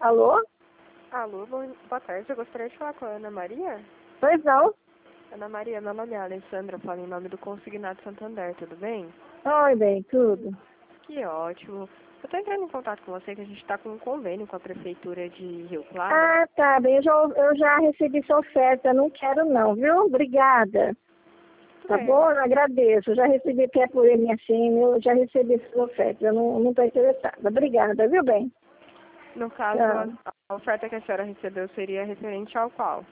Alô? Alô, boa tarde. Eu gostaria de falar com a Ana Maria. Pois não. Ana Maria, meu nome é Alessandra, falo em nome do Consignado Santander, tudo bem? Oi, bem, tudo. Que ótimo. Eu tô entrando em contato com você que a gente está com um convênio com a Prefeitura de Rio Claro. Ah, tá bem. Eu já recebi sua oferta. Não quero não, viu? Obrigada. Tá Bem, bom? Eu agradeço. Eu já recebi, que é por MSN, eu já recebi sua oferta. Eu não estou interessada. Obrigada, viu, bem? No caso, Tchau. a oferta que a senhora recebeu seria referente ao qual?